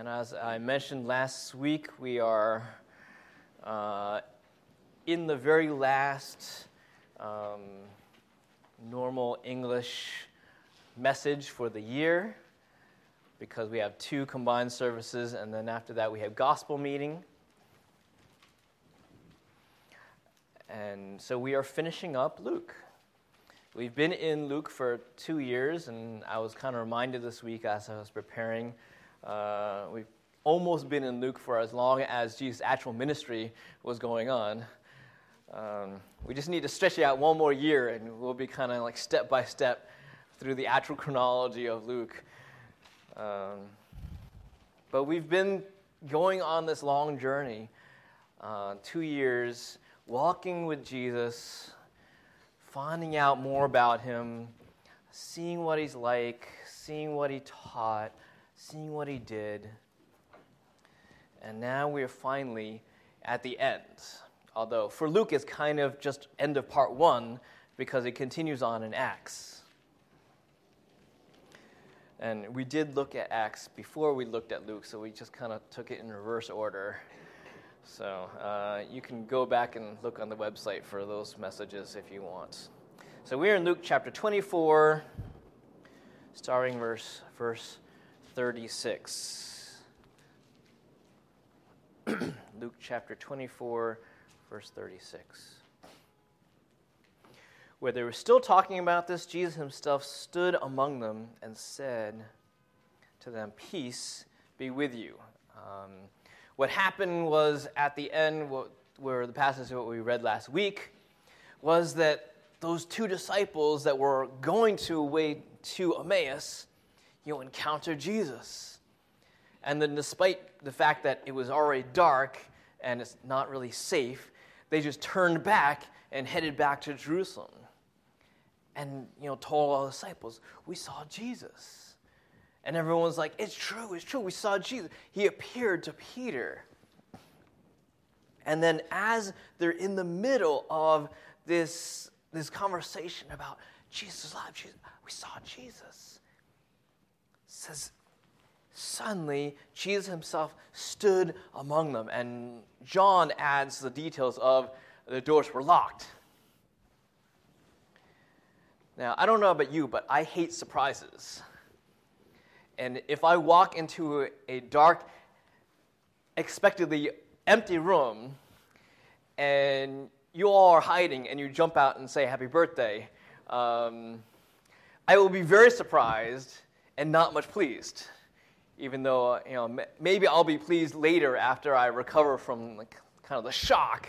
And as I mentioned last week, we are in the very last normal English message for the year, because we have 2 combined services, and then after that we have gospel meeting. And so we are finishing up Luke. We've been in Luke for 2 years, and I was kind of reminded this week as I was preparing. We've almost been in Luke for as long as Jesus' actual ministry was going on. We just need to stretch it out one more year, and we'll be kind of like step by step through the actual chronology of Luke. But we've been going on this long journey, 2 years, walking with Jesus, finding out more about him, seeing what he's like, seeing what he taught, seeing what he did. And now we're finally at the end. Although for Luke it's kind of just end of part 1 because it continues on in Acts. And we did look at Acts before we looked at Luke, so we just kind of took it in reverse order. So you can go back and look on the website for those messages if you want. So we're in Luke chapter 24, starting verse 36. Luke chapter 24, verse 36. Where they were still talking about this, Jesus himself stood among them and said to them, "Peace be with you." What happened was at the end, where the passage what we read last week, was that those 2 disciples that were going away to Emmaus, encountered Jesus. And then despite the fact that it was already dark and it's not really safe, they just turned back and headed back to Jerusalem. And, told all the disciples, "We saw Jesus." And everyone's like, it's true, we saw Jesus. He appeared to Peter. And then as they're in the middle of this conversation about Jesus is alive, we saw Jesus. It says, suddenly, Jesus himself stood among them. And John adds the details of the doors were locked. Now, I don't know about you, but I hate surprises. And if I walk into a dark, expectedly empty room, and you all are hiding, and you jump out and say happy birthday, I will be very surprised and not much pleased. Even though, maybe I'll be pleased later after I recover from kind of the shock.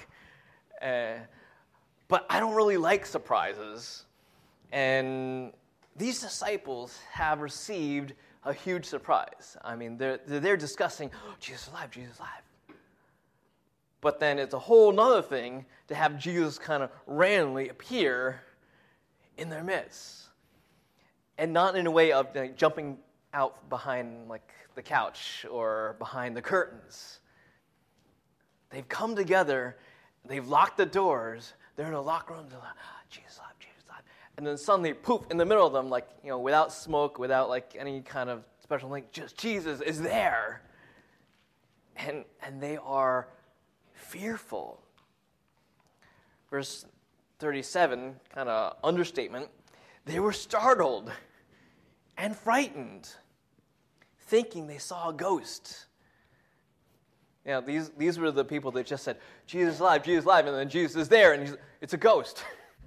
But I don't really like surprises. And these disciples have received a huge surprise. I mean, they're discussing, Jesus is alive, Jesus is alive. But then it's a whole nother thing to have Jesus kind of randomly appear in their midst. And not in a way of jumping out behind the couch or behind the curtains. They've come together, they've locked the doors, they're in a locked room, they're like, Jesus is alive, Jesus is alive. And then suddenly, poof, in the middle of them, without smoke, without any kind of special thing, just Jesus is there. And they are fearful. Verse 37, kind of understatement, they were startled and frightened, thinking they saw a ghost. These were the people that just said, Jesus is alive, and then Jesus is there, and it's a ghost.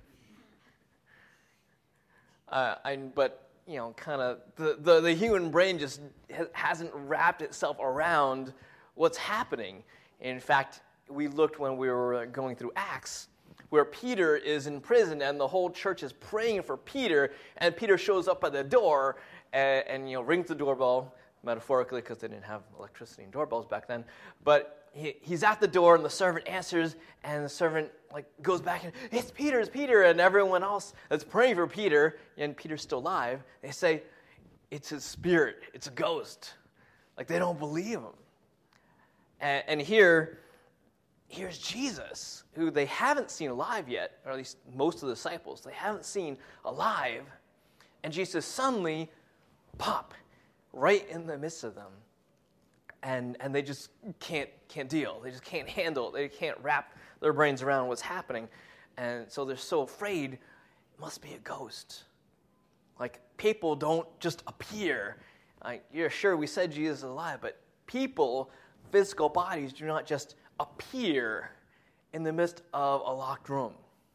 But kind of the human brain just hasn't wrapped itself around what's happening. In fact, we looked when we were going through Acts, where Peter is in prison, and the whole church is praying for Peter, and Peter shows up at the door and rings the doorbell, metaphorically because they didn't have electricity and doorbells back then. But he's at the door, and the servant answers, and the servant goes back and, it's Peter, and everyone else that's praying for Peter, and Peter's still alive, they say, it's his spirit, it's a ghost. They don't believe him. And here's Jesus, who they haven't seen alive yet, or at least most of the disciples, they haven't seen alive, and Jesus suddenly pop right in the midst of them. and they just can't deal. They just can't handle it. They can't wrap their brains around what's happening. And so they're so afraid it must be a ghost. Like, people don't just appear. You're sure we said Jesus is alive, but people, physical bodies, do not just appear in the midst of a locked room.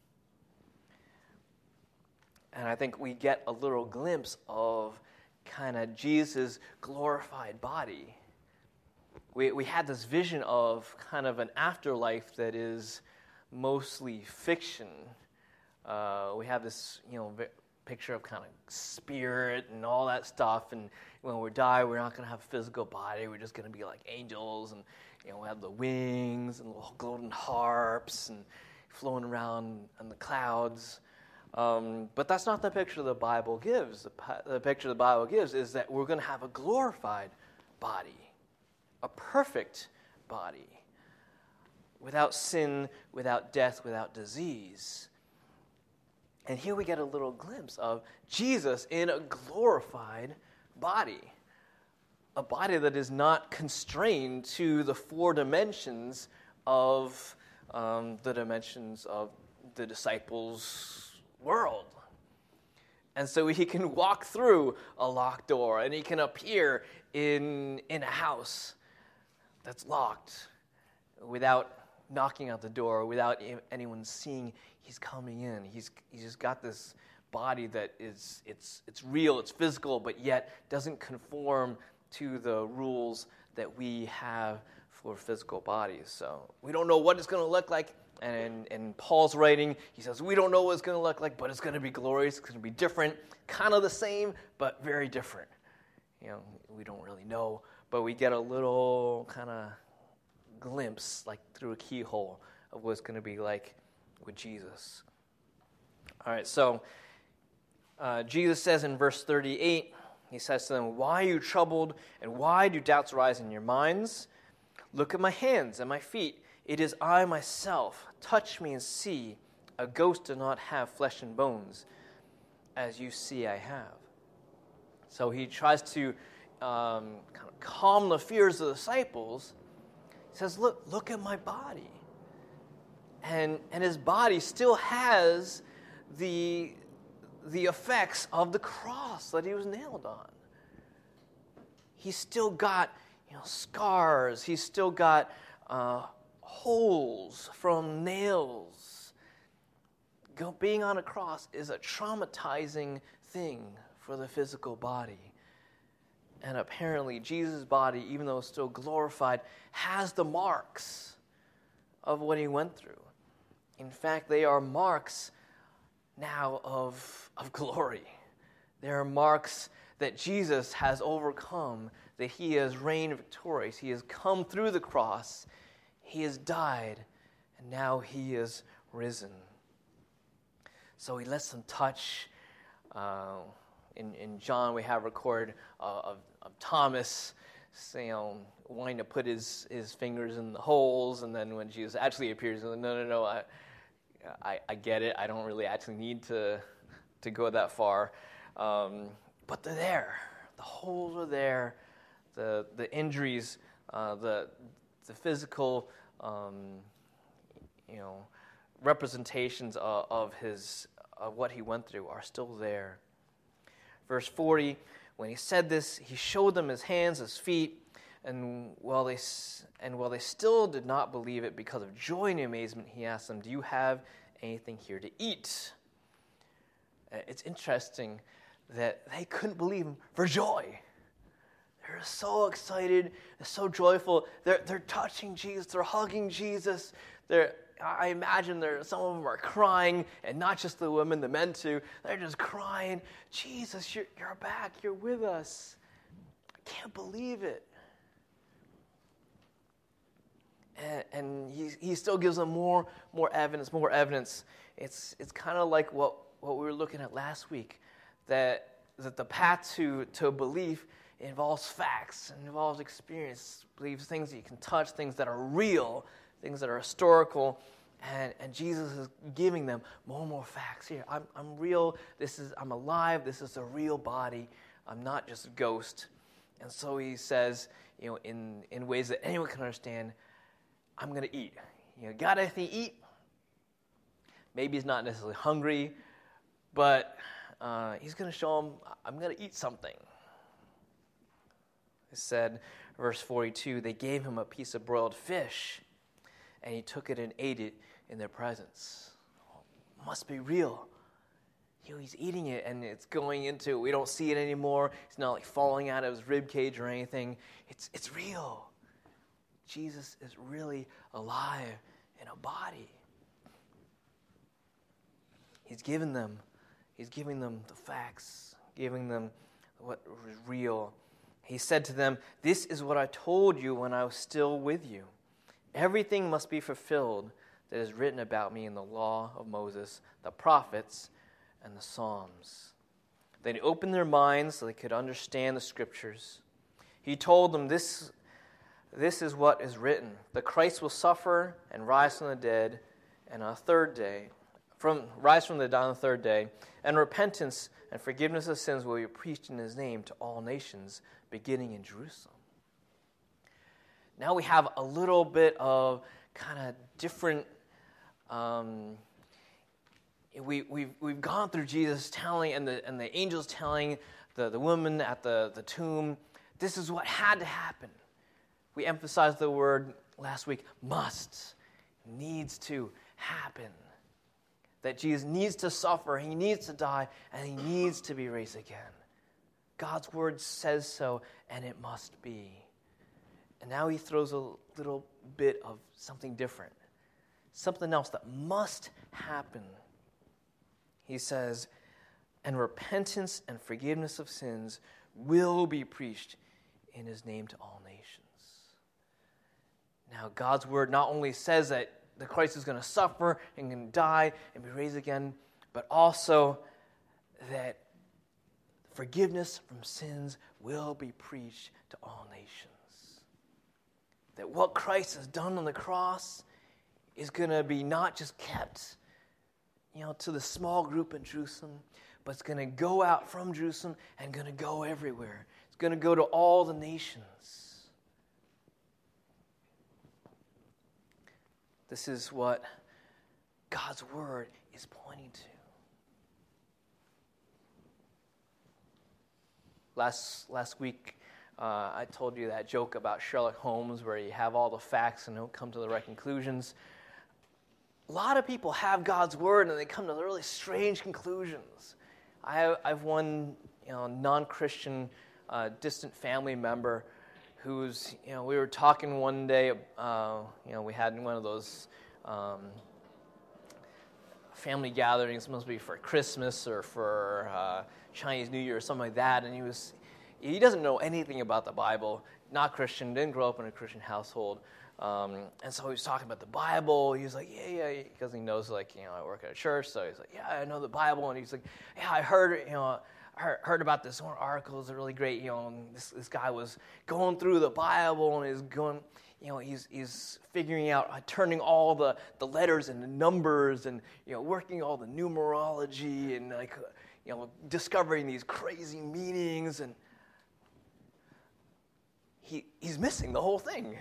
And I think we get a little glimpse of kind of Jesus' glorified body. We had this vision of kind of an afterlife that is mostly fiction. We have this, picture of kind of spirit and all that stuff. And when we die, we're not going to have a physical body. We're just going to be like angels, and we have the wings and little golden harps and flowing around in the clouds. But that's not the picture the Bible gives. The picture the Bible gives is that we're going to have a glorified body, a perfect body, without sin, without death, without disease. And here we get a little glimpse of Jesus in a glorified body, a body that is not constrained to the four dimensions of the disciples' world. And so he can walk through a locked door, and he can appear in a house that's locked without knocking at the door, without anyone seeing he's coming in. He's just got this body that it's real, it's physical, but yet doesn't conform to the rules that we have for physical bodies. So we don't know what it's going to look like. And in Paul's writing, he says, we don't know what it's going to look like, but it's going to be glorious. It's going to be different, kind of the same, but very different. We don't really know, but we get a little kind of glimpse, like through a keyhole, of what it's going to be like with Jesus. All right, so Jesus says in verse 38, he says to them, why are you troubled, and why do doubts arise in your minds? Look at my hands and my feet. It is I myself. Touch me and see. A ghost does not have flesh and bones, as you see I have. So he tries to kind of calm the fears of the disciples. He says, look at my body. And his body still has the effects of the cross that he was nailed on. He's still got scars. He's still got holes from nails. Being on a cross is a traumatizing thing for the physical body. And apparently Jesus' body, even though it's still glorified, has the marks of what he went through. In fact, they are marks now of glory. They are marks that Jesus has overcome, that he has reigned victorious. He has come through the cross. He has died, and now he is risen. So he lets them touch. In John, we have record of Thomas wanting to put his fingers in the holes, and then when Jesus actually appears, he's like, no, I get it. I don't really actually need to go that far. But they're there. The holes are there. The injuries, the physical, representations of what he went through are still there. Verse 40, when he said this, he showed them his hands, his feet, and while they still did not believe it because of joy and amazement, he asked them, do you have anything here to eat? It's interesting that they couldn't believe him for joy. They're so excited, they're so joyful. They're touching Jesus, they're hugging Jesus. I imagine some of them are crying, and not just the women, the men too. They're just crying, Jesus, you're back, you're with us. I can't believe it. And he still gives them more evidence. It's kind of like what we were looking at last week, that the path to belief involves facts, and involves experience, believes things that you can touch, things that are real, things that are historical, and Jesus is giving them more and more facts. Here, I'm real. I'm alive. This is a real body. I'm not just a ghost. And so he says, in ways that anyone can understand, I'm going to eat. God, if he eat, maybe he's not necessarily hungry, but he's going to show him, I'm going to eat something. It said, verse 42, they gave him a piece of broiled fish, and he took it and ate it in their presence. Must be real. He's eating it, and it's going into, we don't see it anymore. It's not like falling out of his rib cage or anything. It's real. Jesus is really alive in a body. He's giving them the facts, giving them what was real. He said to them, "This is what I told you when I was still with you. Everything must be fulfilled that is written about me in the law of Moses, the prophets, and the Psalms." Then he opened their minds so they could understand the Scriptures. He told them, This is what is written. The Christ will suffer and rise from the dead, and on the third day, rise from the dead on the third day, and repentance and forgiveness of sins will be preached in his name to all nations, beginning in Jerusalem. Now we have a little bit of kind of different. We've gone through Jesus telling, and the angels telling the woman at the tomb, this is what had to happen. We emphasized the word last week, must, needs to happen. That Jesus needs to suffer, he needs to die, and he needs to be raised again. God's word says so, and it must be. And now he throws a little bit of something different, something else that must happen. He says, and repentance and forgiveness of sins will be preached in his name to all nations. Now, God's word not only says that the Christ is going to suffer and going to die and be raised again, but also that forgiveness from sins will be preached to all nations. That what Christ has done on the cross is going to be not just kept, to the small group in Jerusalem, but it's going to go out from Jerusalem and going to go everywhere. It's going to go to all the nations. This is what God's word is pointing to. Last week, I told you that joke about Sherlock Holmes where you have all the facts and don't come to the right conclusions. A lot of people have God's word and they come to really strange conclusions. I've one non-Christian distant family member who's, we were talking one day, we had one of those family gatherings, must be for Christmas or for Chinese New Year or something like that, and he doesn't know anything about the Bible, not Christian, didn't grow up in a Christian household, and so he was talking about the Bible. He was like, yeah, because he knows, I work at a church, so he's like, yeah, I know the Bible, and he's like, yeah, I heard about this one article. It's really great. This guy was going through the Bible and is going, he's figuring out, turning all the letters into numbers and, working all the numerology and discovering these crazy meanings, and he's missing the whole thing.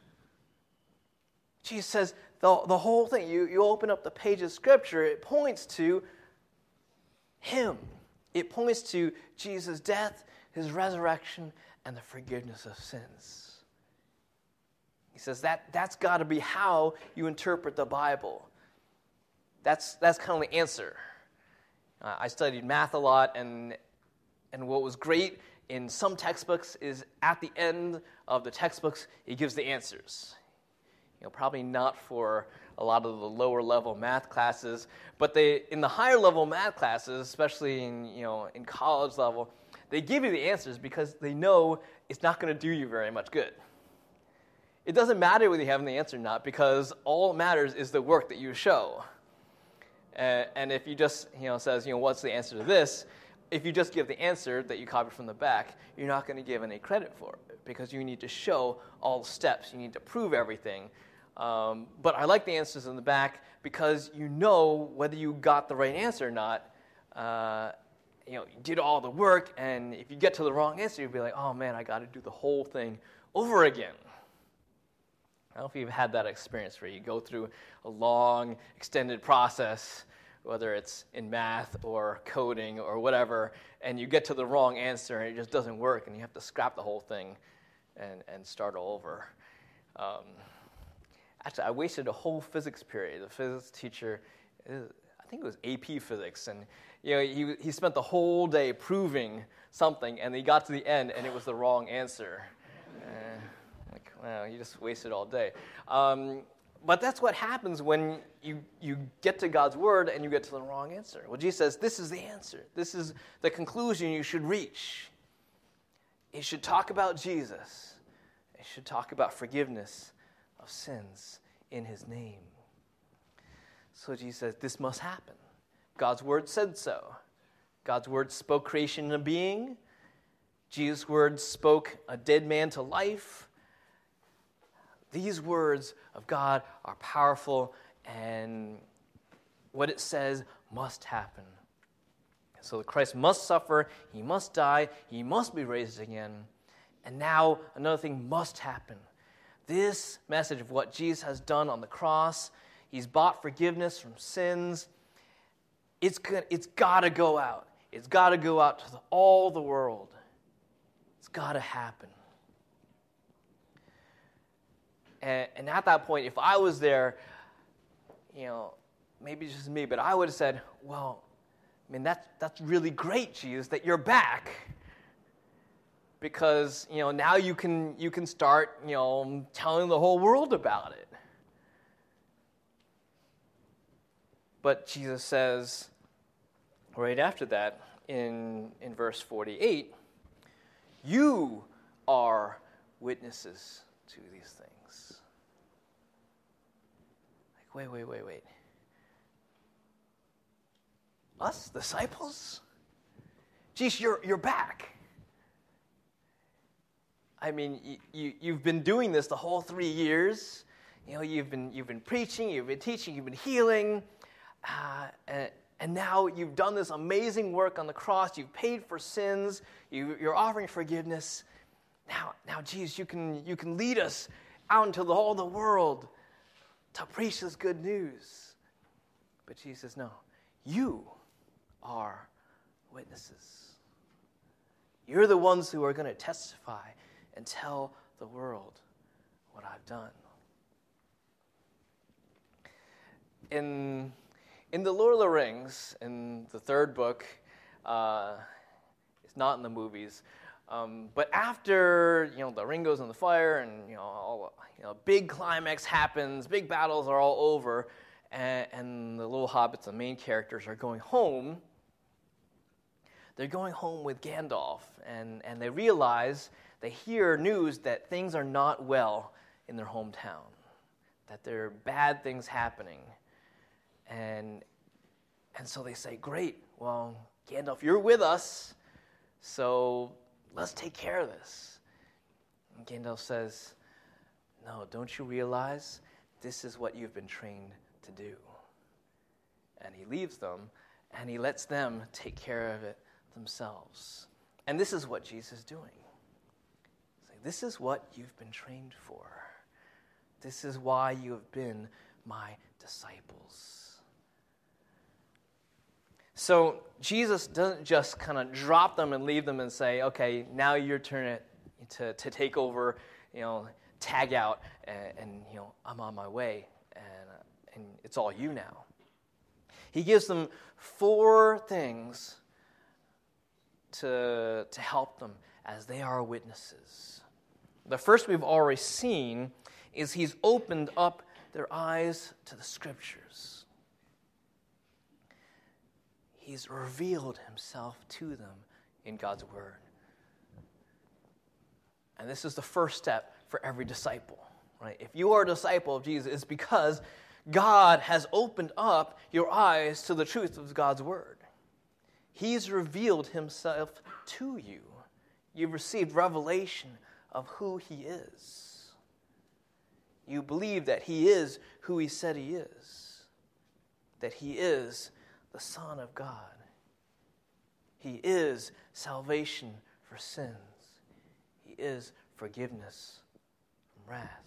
Jesus says the whole thing. You open up the page of Scripture, it points to him. It points to Jesus' death, his resurrection, and the forgiveness of sins. He says that's got to be how you interpret the Bible. That's kind of the answer. I studied math a lot, and what was great in some textbooks is at the end of the textbooks, he gives the answers. Probably not for a lot of the lower level math classes, but in the higher level math classes, especially in college level, they give you the answers because they know it's not going to do you very much good. It doesn't matter whether you have the answer or not, because all that matters is the work that you show. And if you just says what's the answer to this, if you just give the answer that you copied from the back, you're not going to give any credit for it because you need to show all the steps. You need to prove everything. But I like the answers in the back because you know whether you got the right answer or not, you did all the work, and if you get to the wrong answer, you'd be like, oh man, I got to do the whole thing over again. I don't know if you've had that experience where you go through a long, extended process, whether it's in math or coding or whatever, and you get to the wrong answer and it just doesn't work, and you have to scrap the whole thing and start all over. Actually, I wasted a whole physics period. The physics teacher, I think it was AP Physics, and he spent the whole day proving something, and he got to the end, and it was the wrong answer. Wow, you just wasted all day. But that's what happens when you get to God's Word and you get to the wrong answer. Well, Jesus says, this is the answer. This is the conclusion you should reach. You should talk about Jesus. You should talk about forgiveness of sins in His name. So Jesus says, this must happen. God's Word said so. God's Word spoke creation into being. Jesus' Word spoke a dead man to life. These words of God are powerful, and what it says must happen. So Christ must suffer, He must die, He must be raised again, and now another thing must happen. This message of what Jesus has done on the cross, He's bought forgiveness from sins, it's got to go out. It's got to go out to all the world. It's got to happen. And at that point, if I was there, maybe it's just me, but I would have said, well, I mean, that's really great, Jesus, that you're back. Because, now you can start, telling the whole world about it. But Jesus says, right after that, in verse 48, you are witnesses to these things. Like, wait. Us, disciples? Geez, you're back. I mean, you've been doing this the whole 3 years. You've been preaching, you've been teaching, you've been healing, and now you've done this amazing work on the cross. You've paid for sins. You're offering forgiveness. Now, Jesus, you can lead us out into all the world to preach this good news. But Jesus says, no, you are witnesses. You're the ones who are going to testify and tell the world what I've done. In The Lord of the Rings, in the third book, it's not in the movies, but after the ring goes in the fire and big climax happens, big battles are all over, and the little hobbits, the main characters, are going home. They're going home with Gandalf, and they realize, they hear news that things are not well in their hometown, that there are bad things happening. And so they say, great, well, Gandalf, you're with us, so let's take care of this. And Gandalf says, no, don't you realize this is what you've been trained to do? And he leaves them, and he lets them take care of it themselves. And this is what Jesus is doing. This is what you've been trained for. This is why you have been my disciples. So Jesus doesn't just kind of drop them and leave them and say, okay, now your turn to take over, tag out, and I'm on my way, and it's all you now. He gives them 4 things to help them as they are witnesses. The first we've already seen is he's opened up their eyes to the Scriptures. He's revealed himself to them in God's Word. And this is the first step for every disciple, right? If you are a disciple of Jesus, it's because God has opened up your eyes to the truth of God's Word. He's revealed himself to you. You've received revelation of who he is. You believe that he is who he said he is, that he is the Son of God. He is salvation for sins. He is forgiveness from wrath.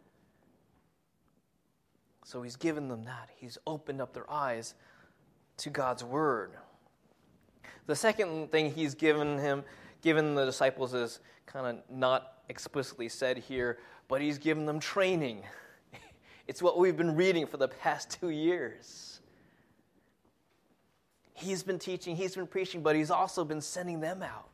So he's given them that. He's opened up their eyes to God's word. The second thing he's given the disciples is kind of not explicitly said here, but he's given them training. It's what we've been reading for the past 2 years. He's been teaching, he's been preaching, but he's also been sending them out.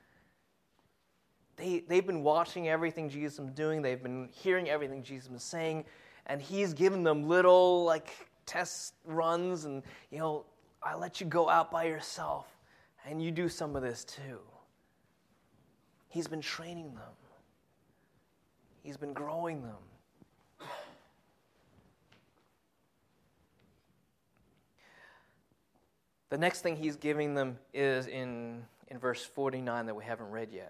They've been watching everything Jesus is doing. They've been hearing everything Jesus is saying. And he's given them little test runs and, I let you go out by yourself and you do some of this too. He's been training them. He's been growing them. The next thing he's giving them is in verse 49 that we haven't read yet.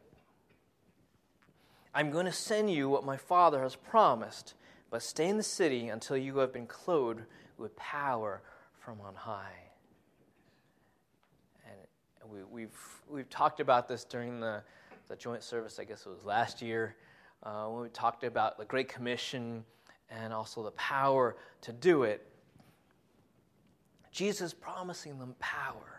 I'm going to send you what my Father has promised, but stay in the city until you have been clothed with power from on high. And we've talked about this during the joint service, I guess it was last year, when we talked about the Great Commission and also the power to do it. Jesus promising them power.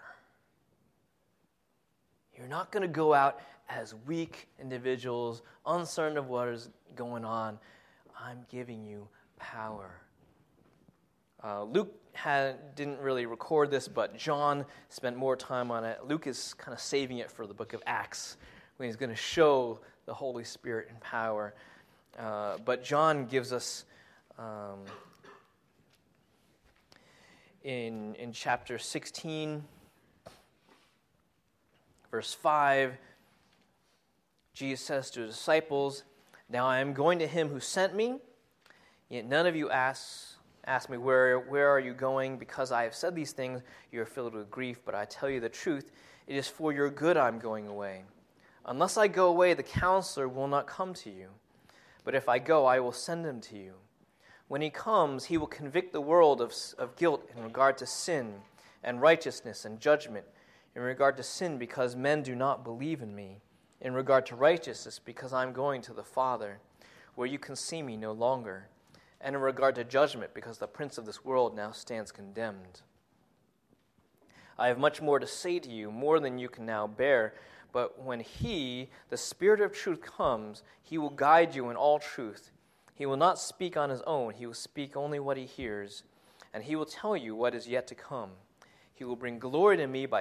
You're not going to go out as weak individuals, uncertain of what is going on. I'm giving you power. Luke didn't really record this, but John spent more time on it. Luke is kind of saving it for the book of Acts, when he's going to show the Holy Spirit in power. But John gives us, in chapter 16, verse 5, Jesus says to his disciples, "Now I am going to him who sent me, yet none of you ask me, where are you going? Because I have said these things, you are filled with grief, but I tell you the truth, it is for your good I am going away. Unless I go away, the counselor will not come to you. But if I go, I will send him to you. When he comes, he will convict the world of guilt in regard to sin and righteousness and judgment. In regard to sin, because men do not believe in me. In regard to righteousness, because I am going to the Father, where you can see me no longer. And in regard to judgment, because the prince of this world now stands condemned. I have much more to say to you, more than you can now bear. But when he, the Spirit of truth, comes, he will guide you in all truth. He will not speak on his own. He will speak only what he hears. And he will tell you what is yet to come. He will bring glory to me by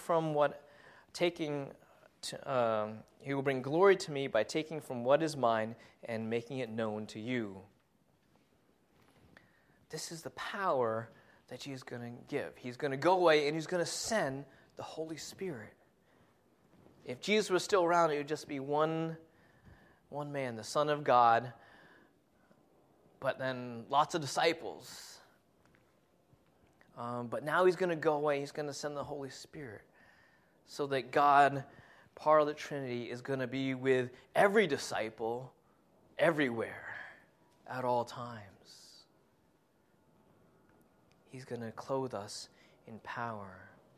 he will bring glory to me by taking from what is mine and making it known to you." This is the power that Jesus is going to give. He's going to go away and he's going to send the Holy Spirit. If Jesus was still around, it would just be one man, the Son of God, but then lots of disciples. But now he's going to go away. He's going to send the Holy Spirit so that God, part of the Trinity, is going to be with every disciple everywhere at all times. He's going to clothe us in power.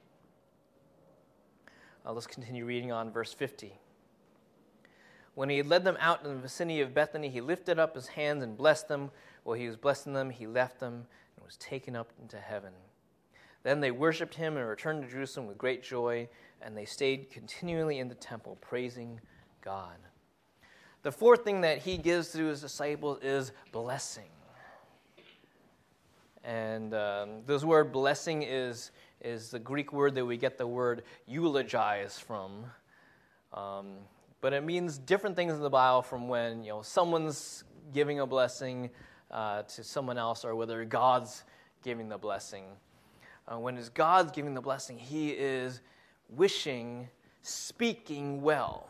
Let's continue reading on verse 50. When he had led them out in the vicinity of Bethany, he lifted up his hands and blessed them. While he was blessing them, he left them and was taken up into heaven. Then they worshipped him and returned to Jerusalem with great joy, and they stayed continually in the temple, praising God. The fourth thing that he gives to his disciples is blessing. And this word blessing is the Greek word that we get the word eulogize from. But it means different things in the Bible from when someone's giving a blessing to someone else, or whether God's giving the blessing. When it's God's giving the blessing, he is speaking well.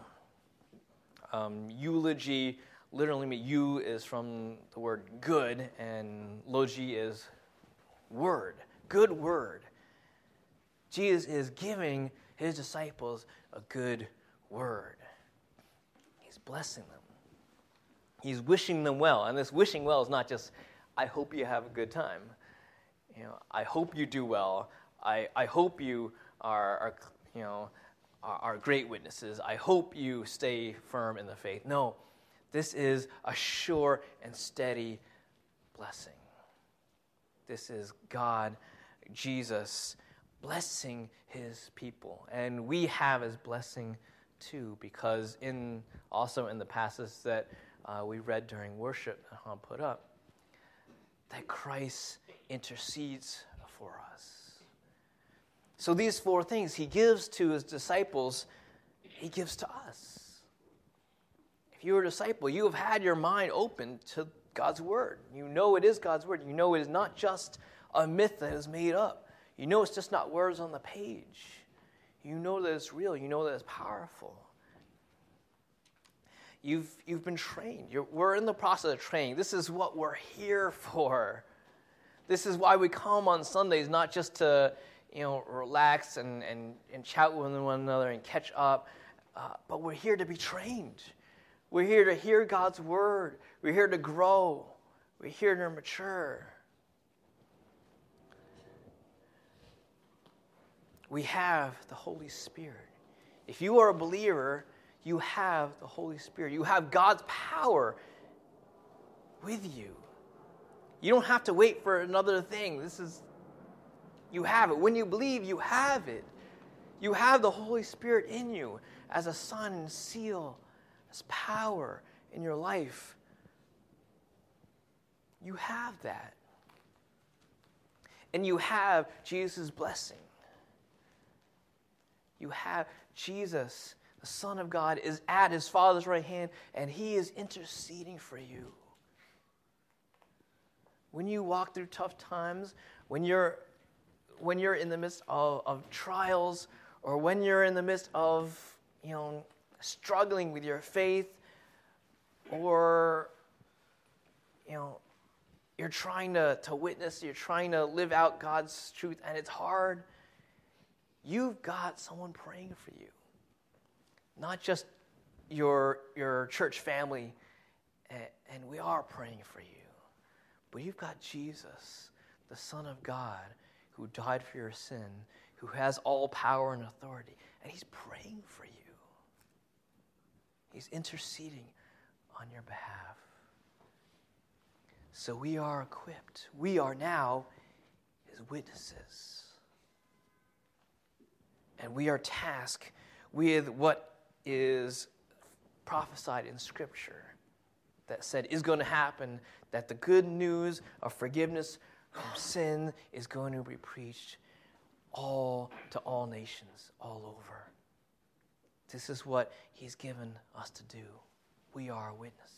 Eulogy literally means you is from the word good, and logi is word, good word. Jesus is giving his disciples a good word. He's blessing them. He's wishing them well. And this wishing well is not just, I hope you have a good time. I hope you do well. I hope you are are great witnesses. I hope you stay firm in the faith. No, this is a sure and steady blessing. This is God, Jesus, blessing his people. And we have his blessing too, because also in the passage that we read during worship that Han put up, that Christ intercedes for us. So these 4 things he gives to his disciples, he gives to us. If you're a disciple, you have had your mind open to God's word. You know it is God's word. You know it is not just a myth that is made up. You know it's just not words on the page. You know that it's real. You know that it's powerful. You've been trained. We're in the process of training. This is what we're here for. This is why we come on Sundays, not just to relax and chat with one another and catch up, but we're here to be trained. We're here to hear God's word. We're here to grow. We're here to mature. We have the Holy Spirit. If you are a believer, you have the Holy Spirit. You have God's power with you. You don't have to wait for another thing. You have it. When you believe, you have it. You have the Holy Spirit in you as a sign and seal, as power in your life. You have that. And you have Jesus' blessing. You have Jesus, the Son of God, is at his Father's right hand, and he is interceding for you. When you walk through tough times, when you're in the midst of trials, or when you're in the midst of struggling with your faith, or you're trying to witness, you're trying to live out God's truth, and it's hard, you've got someone praying for you. Not just your church family, and we are praying for you, but you've got Jesus, the Son of God, who died for your sin, who has all power and authority, and he's praying for you. He's interceding on your behalf. So we are equipped. We are now his witnesses. And we are tasked with what is prophesied in Scripture that said is going to happen, that the good news of forgiveness from sin is going to be preached to all nations, all over. This is what he's given us to do. We are witnesses.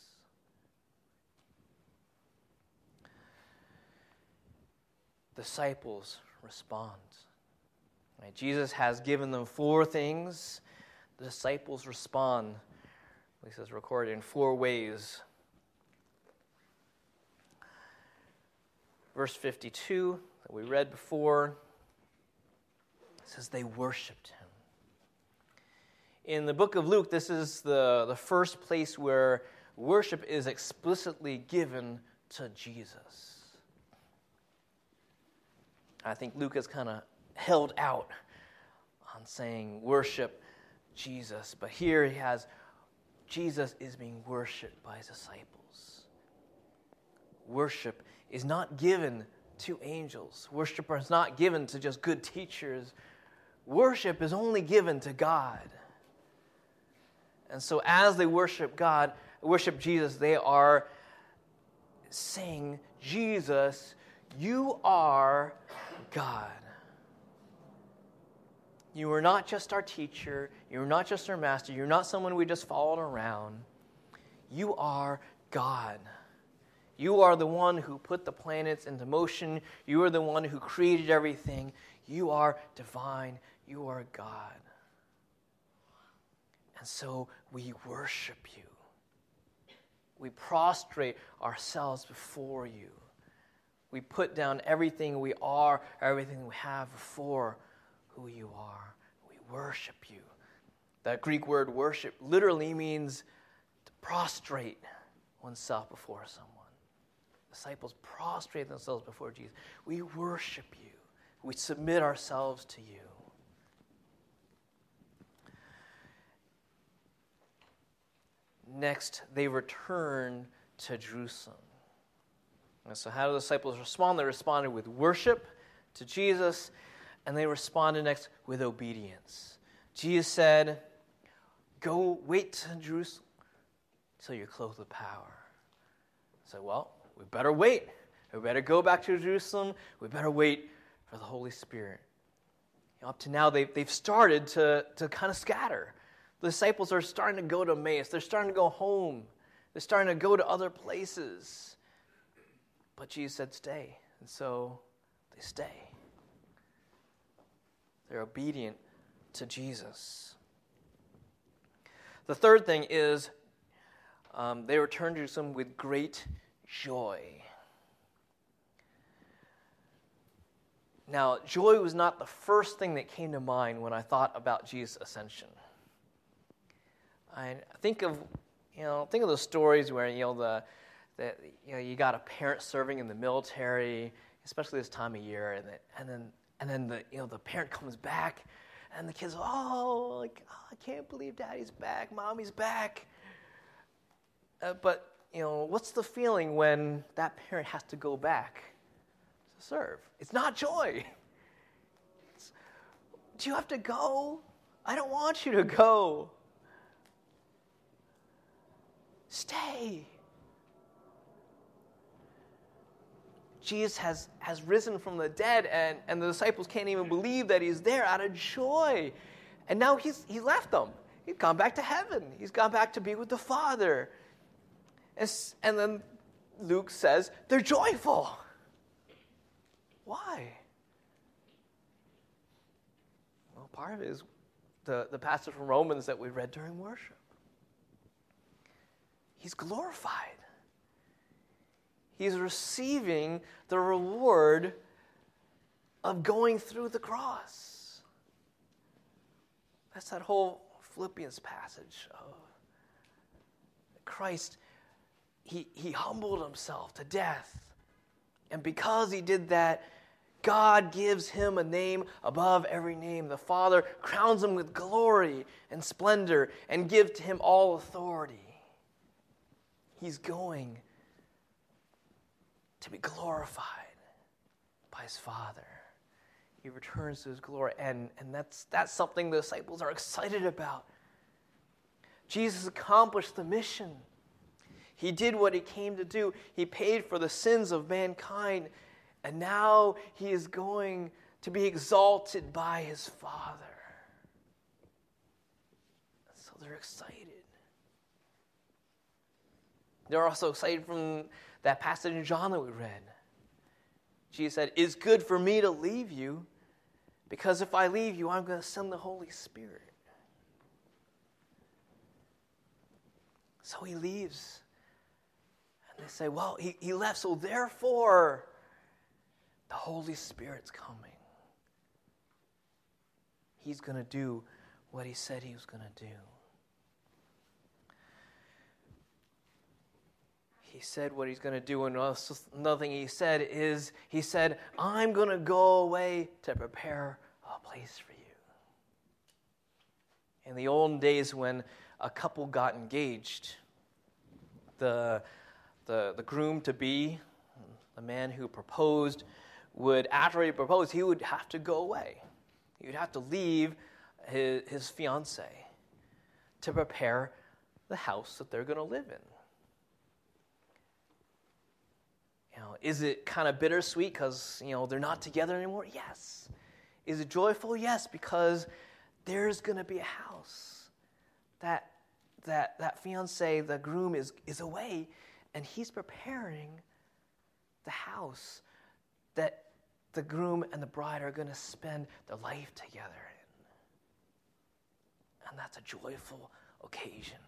Disciples respond. Right? Jesus has given them 4 things. The disciples respond. At least it's recorded in 4 ways. Verse 52 that we read before says they worshipped him. In the book of Luke, this is the first place where worship is explicitly given to Jesus. I think Luke has kind of held out on saying worship Jesus, but here he has Jesus is being worshipped by his disciples. Worship is not given to angels. Worship is not given to just good teachers. Worship is only given to God. And so as they worship God, worship Jesus, they are saying, Jesus, you are God. You are not just our teacher. You are not just our master. You're not someone we just followed around. You are God. You are the one who put the planets into motion. You are the one who created everything. You are divine. You are God. And so we worship you. We prostrate ourselves before you. We put down everything we are, everything we have before who you are. We worship you. That Greek word worship literally means to prostrate oneself before someone. Disciples prostrate themselves before Jesus. We worship you. We submit ourselves to you. next they return to Jerusalem. And so how do the disciples respond? They responded with worship to Jesus, and they responded next with obedience. Jesus said, go wait to Jerusalem until you're clothed with power. So, well, we better wait. We better go back to Jerusalem. We better wait for the Holy Spirit. Up to now, they've started to kind of scatter. The disciples are starting to go to Emmaus. They're starting to go home. They're starting to go to other places. But Jesus said, stay. And so they stay. They're obedient to Jesus. The third thing is they return to Jerusalem with great joy. Now, joy was not the first thing that came to mind when I thought about Jesus' ascension. I think of those stories where you got a parent serving in the military, especially this time of year, and then the parent comes back, and the kids, I can't believe Daddy's back, Mommy's back. But what's the feeling when that parent has to go back to serve? It's not joy. Do you have to go? I don't want you to go. Stay. Jesus has risen from the dead, and the disciples can't even believe that he's there out of joy. And now he left them. He's gone back to heaven. He's gone back to be with the Father. And then Luke says they're joyful. Why? Well, part of it is the passage from Romans that we read during worship. He's glorified. He's receiving the reward of going through the cross. That's that whole Philippians passage of Christ. He humbled himself to death. And because he did that, God gives him a name above every name. The Father crowns him with glory and splendor and gives to him all authority. He's going to be glorified by his Father. He returns to his glory, and that's something the disciples are excited about. Jesus accomplished the mission. He did what he came to do. He paid for the sins of mankind, and now he is going to be exalted by his Father. So they're excited. They're also excited from that passage in John that we read. Jesus said, "It's good for me to leave you, because if I leave you, I'm going to send the Holy Spirit." So he leaves. And they say, well, he left, so therefore, the Holy Spirit's coming. He's going to do what he said he was going to do. He said what he's going to do, and another thing he said is, he said, I'm going to go away to prepare a place for you. In the olden days when a couple got engaged, the groom-to-be, the man who proposed, would, after he proposed, he would have to go away. He would have to leave his fiancée to prepare the house that they're going to live in. Is it kind of bittersweet because, they're not together anymore? Yes. Is it joyful? Yes, because there's going to be a house. That fiancé, the groom, is away, and he's preparing the house that the groom and the bride are going to spend their life together in. And that's a joyful occasion.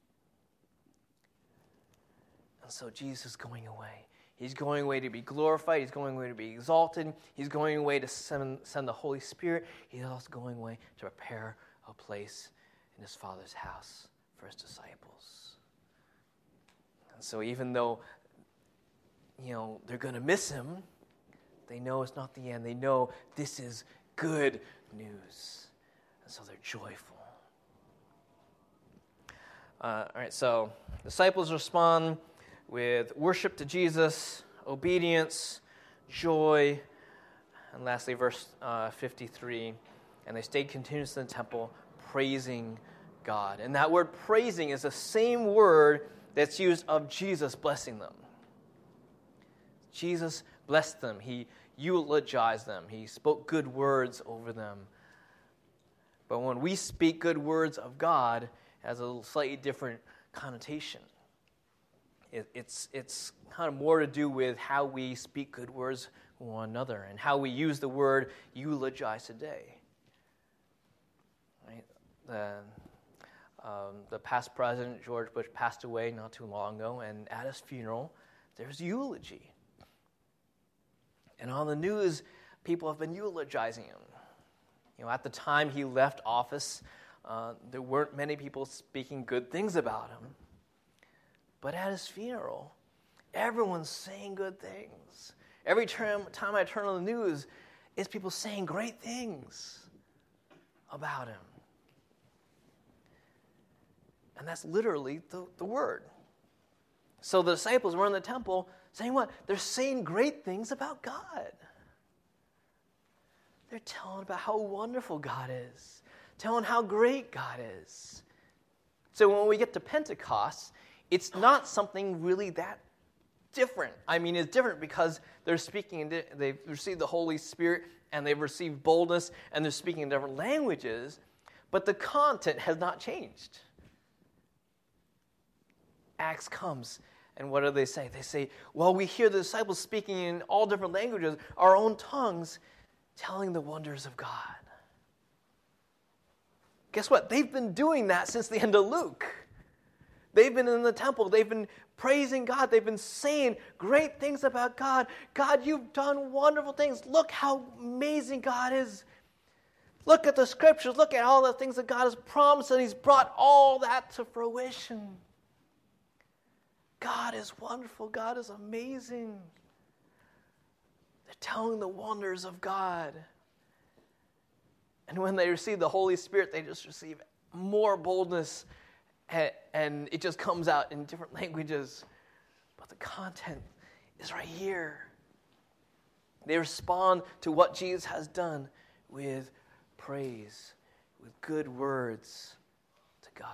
And so Jesus is going away. He's going away to be glorified. He's going away to be exalted. He's going away to send the Holy Spirit. He's also going away to prepare a place in his Father's house for his disciples. And so even though, they're going to miss him, they know it's not the end. They know this is good news. And so they're joyful. All right, so disciples respond with worship to Jesus, obedience, joy, and lastly, verse 53, and they stayed continuously in the temple, praising God. And that word praising is the same word that's used of Jesus blessing them. Jesus blessed them. He eulogized them. He spoke good words over them. But when we speak good words of God, it has a slightly different connotation. It's kind of more to do with how we speak good words with one another and how we use the word eulogize today. Right? The past president, George Bush, passed away not too long ago, and at his funeral, there's eulogy. And on the news, people have been eulogizing him. At the time he left office, there weren't many people speaking good things about him. But at his funeral, everyone's saying good things. Every time I turn on the news, it's people saying great things about him. And that's literally the word. So the disciples were in the temple saying what? They're saying great things about God. They're telling about how wonderful God is, telling how great God is. So when we get to Pentecost, it's not something really that different. I mean, it's different because they're speaking, they've received the Holy Spirit, and they've received boldness, and they're speaking in different languages, but the content has not changed. Acts comes, and what do they say? They say, well, we hear the disciples speaking in all different languages, our own tongues, telling the wonders of God. Guess what? They've been doing that since the end of Luke. They've been in the temple. They've been praising God. They've been saying great things about God. God, you've done wonderful things. Look how amazing God is. Look at the scriptures. Look at all the things that God has promised, and he's brought all that to fruition. God is wonderful. God is amazing. They're telling the wonders of God. And when they receive the Holy Spirit, they just receive more boldness, and it just comes out in different languages. But the content is right here. They respond to what Jesus has done with praise, with good words to God.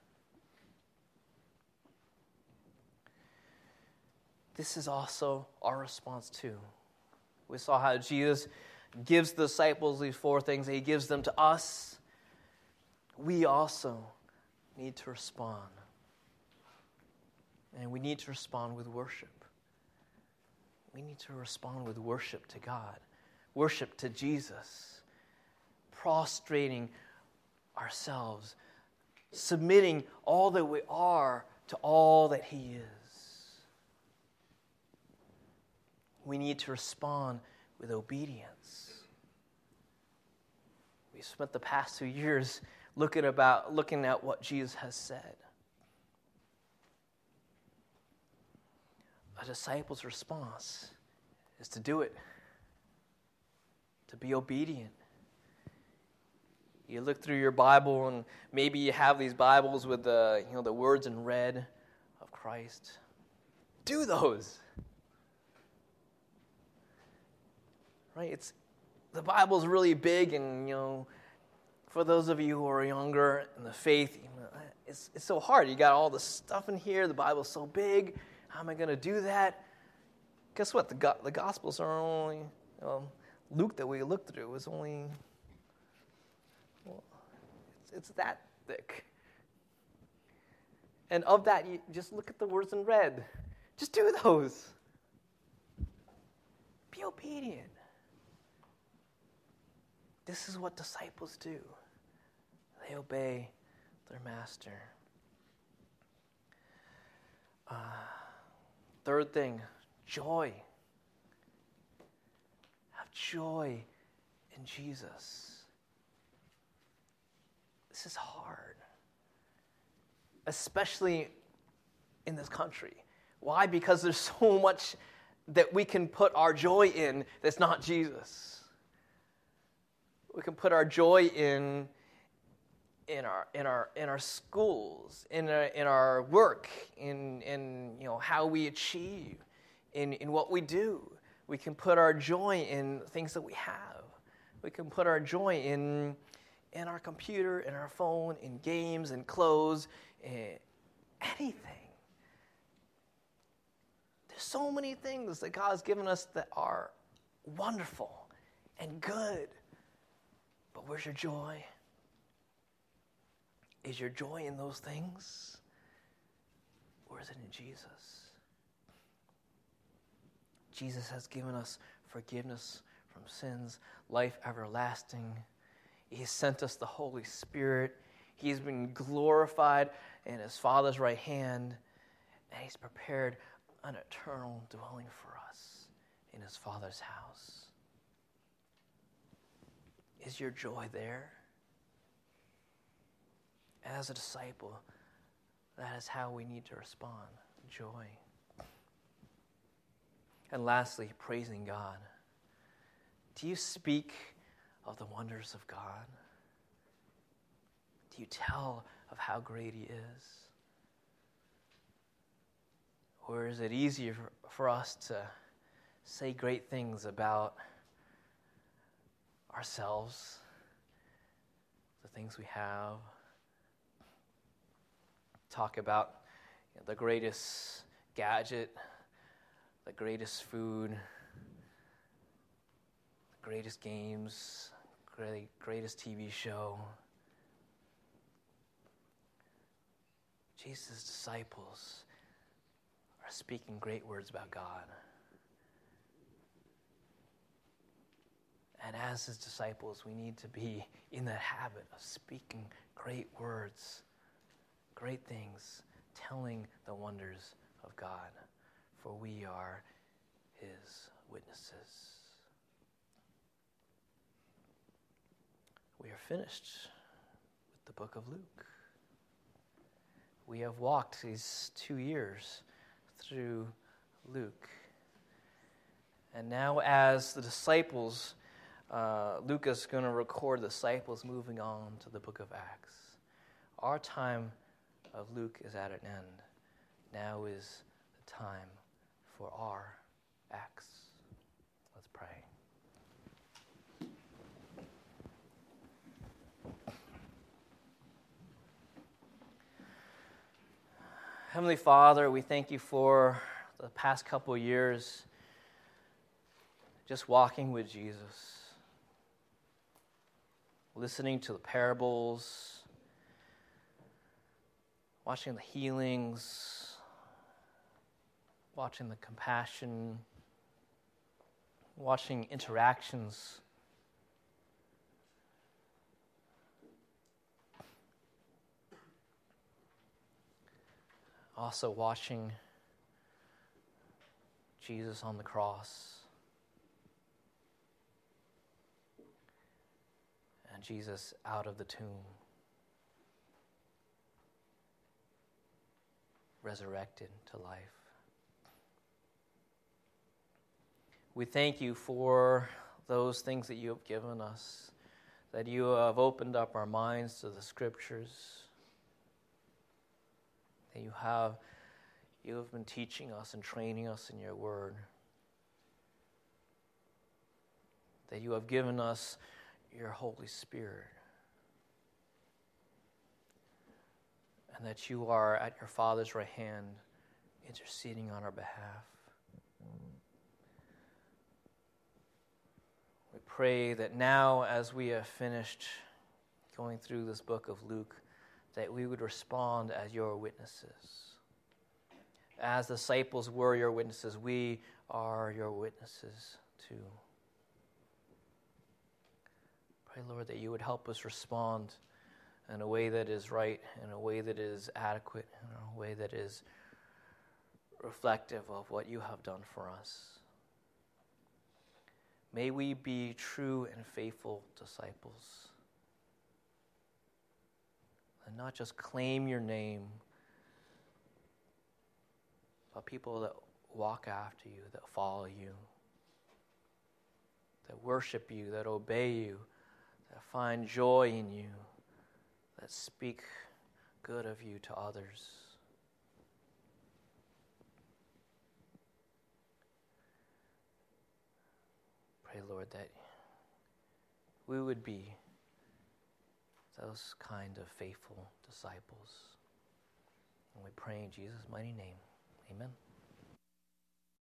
This is also our response too. We saw how Jesus gives the disciples these four things, and he gives them to us. We also need to respond. And we need to respond with worship. We need to respond with worship to God, worship to Jesus, prostrating ourselves, submitting all that we are to all that he is. We need to respond with obedience. We spent the past 2 years looking at what Jesus has said. A disciple's response is to do it, to be obedient. You look through your Bible, and maybe you have these Bibles with the words in red of Christ. Do those. Right? The Bible's really big, and for those of you who are younger in the faith, it's so hard. You got all the stuff in here. The Bible's so big. How am I going to do that? Guess what? The Gospels are only Luke that we looked through was only it's that thick. And of that, you just look at the words in red. Just do those. Be obedient. This is what disciples do. They obey their master. Third thing, joy. Have joy in Jesus. This is hard, especially in this country. Why? Because there's so much that we can put our joy in that's not Jesus. We can put our joy in in our schools, in our work, in how we achieve, in what we do. We can put our joy in things that we have. We can put our joy in our computer, in our phone, in games, in clothes, in anything. There's so many things that God's given us that are wonderful and good. But where's your joy? Is your joy in those things? Or is it in Jesus? Jesus has given us forgiveness from sins, life everlasting. He sent us the Holy Spirit. He's been glorified in his Father's right hand, and he's prepared an eternal dwelling for us in his Father's house. Is your joy there? As a disciple, that is how we need to respond. Joy. And lastly, praising God. Do you speak of the wonders of God? Do you tell of how great he is? Or is it easier for us to say great things about ourselves, the things we have, talk about the greatest gadget, the greatest food, the greatest games, greatest TV show? Jesus' disciples are speaking great words about God. And as his disciples, we need to be in that habit of speaking great words, great things, telling the wonders of God, for we are his witnesses. We are finished with the book of Luke. We have walked these 2 years through Luke. And now as the disciples, Luke is going to record the disciples moving on to the book of Acts. Our time of Luke is at an end. Now is the time for our Acts. Let's pray. Heavenly Father, we thank you for the past couple of years just walking with Jesus, listening to the parables, watching the healings, watching the compassion, watching interactions. Also watching Jesus on the cross and Jesus out of the tomb, resurrected to life. We thank you for those things that you have given us, that you have opened up our minds to the Scriptures, that you have been teaching us and training us in your word, that you have given us your Holy Spirit, and that you are at your Father's right hand interceding on our behalf. We pray that now, as we have finished going through this book of Luke, that we would respond as your witnesses. As disciples were your witnesses, we are your witnesses too. Pray, Lord, that you would help us respond in a way that is right, in a way that is adequate, in a way that is reflective of what you have done for us. May we be true and faithful disciples, and not just claim your name, but people that walk after you, that follow you, that worship you, that obey you, that find joy in you, that speak good of you to others. Pray, Lord, that we would be those kind of faithful disciples. And we pray in Jesus' mighty name. Amen.